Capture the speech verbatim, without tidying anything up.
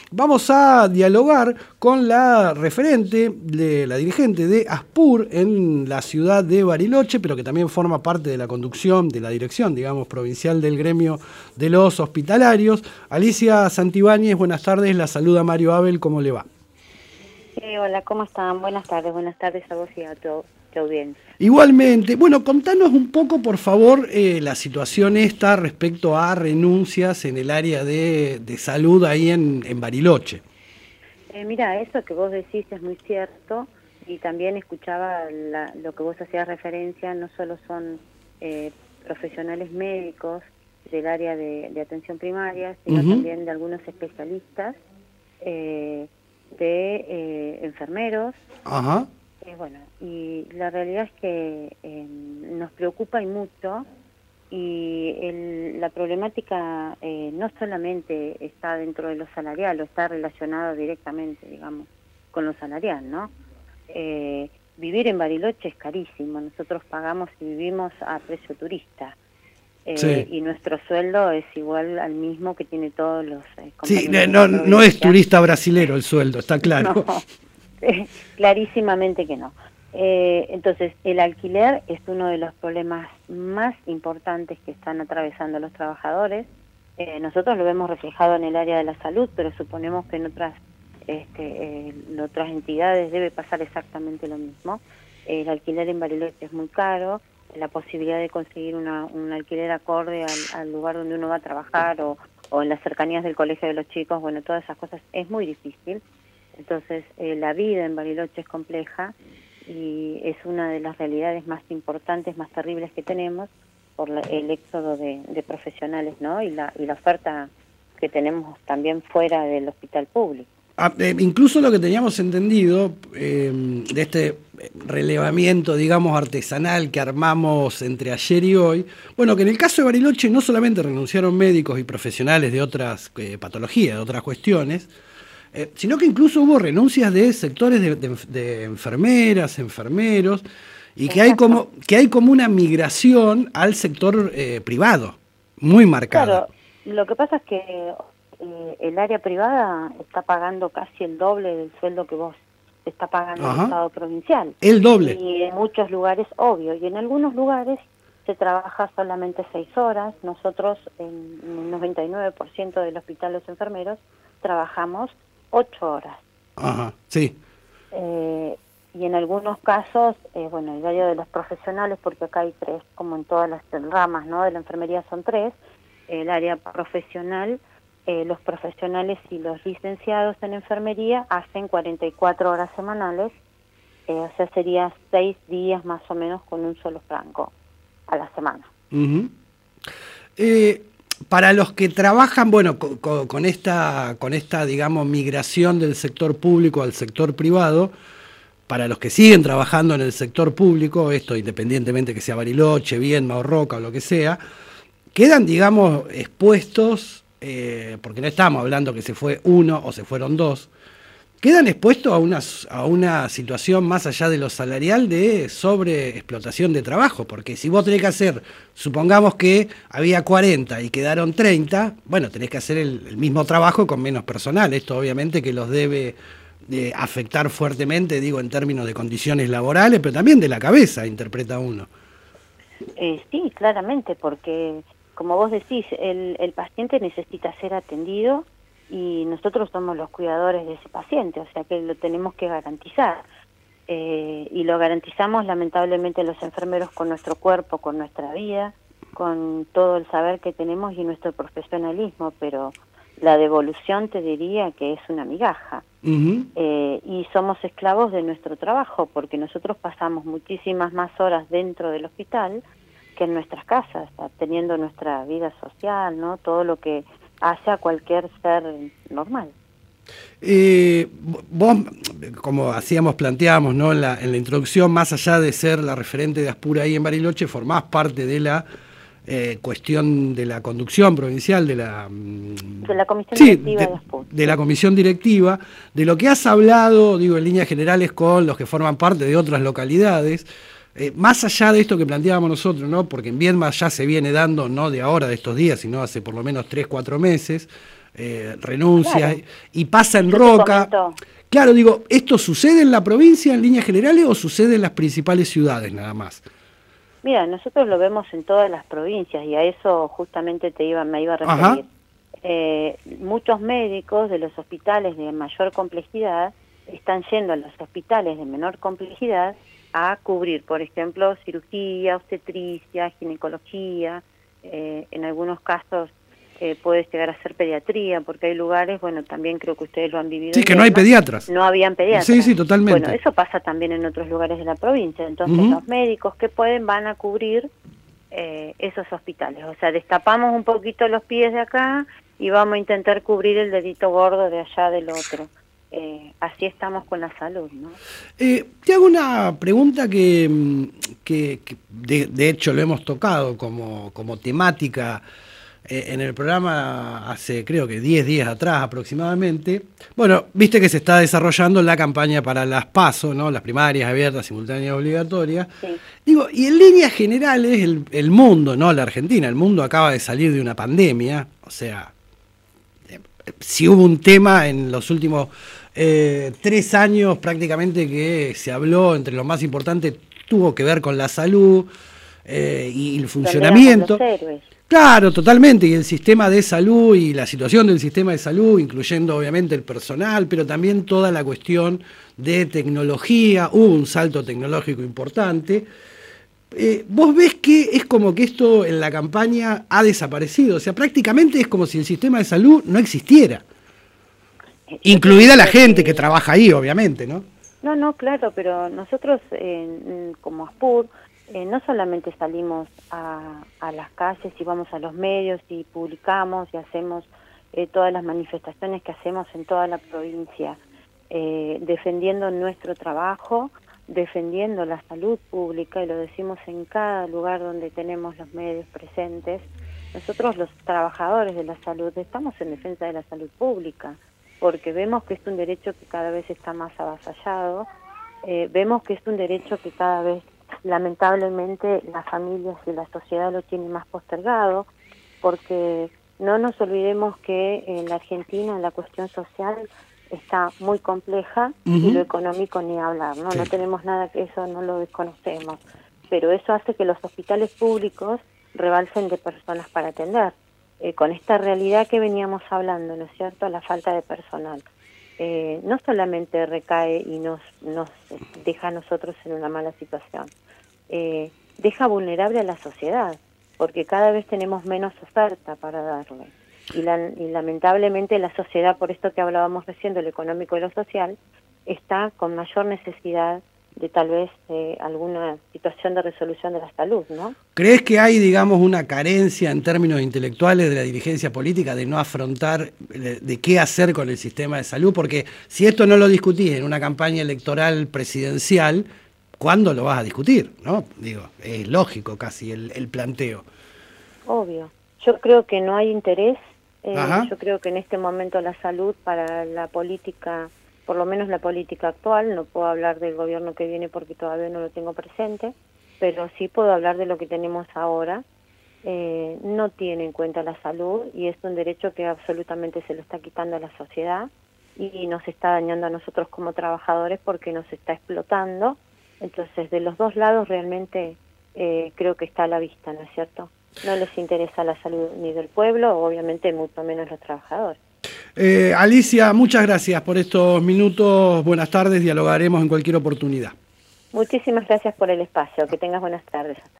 vamos a dialogar con la referente, de, la dirigente de ASPUR en la ciudad de Bariloche, pero que también forma parte de la conducción, de la dirección, digamos, provincial del gremio de los hospitalarios. Alicia Santibáñez, buenas tardes, la saluda Mario Abel, ¿cómo le va? Eh, hola, ¿cómo están? Buenas tardes, buenas tardes a vos y a tu, tu audiencia. Igualmente, bueno, contanos un poco, por favor, eh, la situación esta respecto a renuncias en el área de, de salud ahí en, en Bariloche. Eh, mira, eso que vos decís es muy cierto, y también escuchaba la, lo que vos hacías referencia, no solo son eh, profesionales médicos del área de, de atención primaria, sino uh-huh. también de algunos especialistas, eh, de eh, enfermeros. Ajá. Eh, bueno, y la realidad es que eh, nos preocupa y mucho, y el, la problemática eh, no solamente está dentro de lo salarial, o está relacionado directamente, digamos, con lo salarial, ¿no? Eh, vivir en Bariloche es carísimo, nosotros pagamos y vivimos a precio turista, eh, sí. y nuestro sueldo es igual al mismo que tiene todos los eh, sí, no, no es turista brasilero el sueldo, está claro. No. Eh, clarísimamente que no. Eh, entonces, el alquiler es uno de los problemas más importantes que están atravesando los trabajadores. Eh, nosotros lo vemos reflejado en el área de la salud, pero suponemos que en otras, este, eh, en otras entidades debe pasar exactamente lo mismo. Eh, el alquiler en Bariloche es muy caro, la posibilidad de conseguir una, un alquiler acorde al, al lugar donde uno va a trabajar o, o en las cercanías del colegio de los chicos, bueno, todas esas cosas es muy difícil. Entonces, eh, la vida en Bariloche es compleja y es una de las realidades más importantes, más terribles que tenemos por la, el éxodo de, de profesionales, ¿no? Y la, y la oferta que tenemos también fuera del hospital público. Ah, eh, incluso lo que teníamos entendido eh, de este relevamiento, digamos, artesanal que armamos entre ayer y hoy, bueno, que en el caso de Bariloche no solamente renunciaron médicos y profesionales de otras eh, patologías, de otras cuestiones, Eh, sino que incluso hubo renuncias de sectores de, de, de enfermeras, enfermeros, y que hay como que hay como una migración al sector eh, privado, muy marcada. Claro, lo que pasa es que eh, el área privada está pagando casi el doble del sueldo que vos está pagando Ajá. el Estado provincial. El doble. Y en muchos lugares, obvio, y en algunos lugares se trabaja solamente seis horas. Nosotros, en el noventa y nueve por ciento del hospital los enfermeros, trabajamos ocho horas. Ajá, sí. Eh, y en algunos casos, eh, bueno, el área de los profesionales, porque acá hay tres, como en todas las ramas, ¿no? De la enfermería son tres. El área profesional, eh, los profesionales y los licenciados en enfermería hacen cuarenta y cuatro horas semanales, eh, o sea, sería seis días más o menos con un solo franco a la semana. Uh-huh. Eh... Para los que trabajan, bueno, con, con esta, con esta, digamos, migración del sector público al sector privado, para los que siguen trabajando en el sector público, esto independientemente que sea Bariloche, Viedma o Roca o lo que sea, quedan, digamos, expuestos, eh, porque no estamos hablando que se fue uno o se fueron dos, quedan expuestos a una, a una situación más allá de lo salarial de sobreexplotación de trabajo, porque si vos tenés que hacer, supongamos que había cuarenta y quedaron treinta, bueno, tenés que hacer el, el mismo trabajo con menos personal. Esto obviamente que los debe de afectar fuertemente, digo, en términos de condiciones laborales, pero también de la cabeza, interpreta uno. Eh, sí, claramente, porque como vos decís, el, el paciente necesita ser atendido, y nosotros somos los cuidadores de ese paciente, o sea que lo tenemos que garantizar. Eh, y lo garantizamos lamentablemente los enfermeros con nuestro cuerpo, con nuestra vida, con todo el saber que tenemos y nuestro profesionalismo, pero la devolución te diría que es una migaja. Uh-huh. Eh, y somos esclavos de nuestro trabajo, porque nosotros pasamos muchísimas más horas dentro del hospital que en nuestras casas, teniendo nuestra vida social, ¿no? Todo lo que hace a cualquier ser normal. Eh, vos, como hacíamos, planteábamos, ¿no? en, la, en la introducción, más allá de ser la referente de ASPUR ahí en Bariloche, formás parte de la eh, cuestión de la conducción provincial, de la, de la comisión sí, directiva de, de ASPUR. De la comisión directiva, de lo que has hablado, digo, en líneas generales con los que forman parte de otras localidades. Eh, más allá de esto que planteábamos nosotros, ¿no? Porque en Viedma ya se viene dando, no de ahora, de estos días, sino hace por lo menos tres, cuatro meses, eh, renuncias, Claro. y pasa en Yo te Roca. comento. Claro, digo, ¿esto sucede en la provincia en líneas generales o sucede en las principales ciudades nada más? Mira, nosotros lo vemos en todas las provincias y a eso justamente te iba, me iba a Ajá. referir. Eh, muchos médicos de los hospitales de mayor complejidad están yendo a los hospitales de menor complejidad a cubrir, por ejemplo, cirugía, obstetricia, ginecología, eh, en algunos casos eh, puede llegar a ser pediatría, porque hay lugares, bueno, también creo que ustedes lo han vivido. Sí, en que no hay Viedma, pediatras. no habían pediatras. Sí, sí, totalmente. Bueno, eso pasa también en otros lugares de la provincia, entonces Uh-huh. los médicos que pueden van a cubrir eh, esos hospitales, o sea, destapamos un poquito los pies de acá y vamos a intentar cubrir el dedito gordo de allá del otro. Eh, así estamos con la salud, ¿no? Eh, te hago una pregunta que, mm, que, que de, de hecho lo hemos tocado como, como temática eh, en el programa hace creo que diez días atrás aproximadamente. Bueno, viste que se está desarrollando la campaña para las PASO, ¿no? Las primarias abiertas, simultáneas, obligatorias. Sí. Digo, y en líneas generales el, el mundo, no la Argentina, el mundo acaba de salir de una pandemia, o sea, si hubo un tema en los últimos eh, tres años prácticamente que se habló, entre lo más importante, tuvo que ver con la salud eh, y el funcionamiento. Donde éramos los héroes. Claro, totalmente, y el sistema de salud y la situación del sistema de salud, incluyendo obviamente el personal, pero también toda la cuestión de tecnología, hubo un salto tecnológico importante. Eh, ¿Vos ves que es como que esto en la campaña ha desaparecido? O sea, prácticamente es como si el sistema de salud no existiera. Yo Incluida la creo gente que trabaja ahí, obviamente, ¿no? No, no, claro, pero nosotros eh, como ASPUR eh, no solamente salimos a, a las calles y vamos a los medios y publicamos y hacemos eh, todas las manifestaciones que hacemos en toda la provincia, eh, defendiendo nuestro trabajo, defendiendo la salud pública, y lo decimos en cada lugar donde tenemos los medios presentes. Nosotros los trabajadores de la salud estamos en defensa de la salud pública, porque vemos que es un derecho que cada vez está más avasallado, eh, vemos que es un derecho que cada vez, lamentablemente, las familias y la sociedad lo tienen más postergado, porque no nos olvidemos que en la Argentina la cuestión social está muy compleja, uh-huh. y lo económico ni hablar, ¿no? Sí. No tenemos nada que eso, no lo desconocemos, pero eso hace que los hospitales públicos rebalsen de personas para atender. Eh, con esta realidad que veníamos hablando, ¿no es cierto?, la falta de personal, eh, no solamente recae y nos, nos deja a nosotros en una mala situación, eh, deja vulnerable a la sociedad, porque cada vez tenemos menos oferta para darle, y, la, y lamentablemente la sociedad, por esto que hablábamos recién de lo económico y lo social, está con mayor necesidad de tal vez eh, alguna situación de resolución de la salud, ¿no? ¿Crees que hay, digamos, una carencia en términos intelectuales de la dirigencia política de no afrontar de, de qué hacer con el sistema de salud? Porque si esto no lo discutís en una campaña electoral presidencial, ¿cuándo lo vas a discutir? ¿No? Digo, es lógico casi el, el planteo. Obvio. Yo creo que no hay interés. Eh, yo creo que en este momento la salud para la política, por lo menos la política actual, no puedo hablar del gobierno que viene porque todavía no lo tengo presente, pero sí puedo hablar de lo que tenemos ahora, eh, no tiene en cuenta la salud y es un derecho que absolutamente se lo está quitando a la sociedad y nos está dañando a nosotros como trabajadores porque nos está explotando. Entonces, de los dos lados realmente eh, creo que está a la vista, ¿no es cierto? No les interesa la salud ni del pueblo, obviamente mucho menos los trabajadores. Eh, Alicia, muchas gracias por estos minutos. Buenas tardes, dialogaremos en cualquier oportunidad. Muchísimas gracias por el espacio. Que tengas buenas tardes.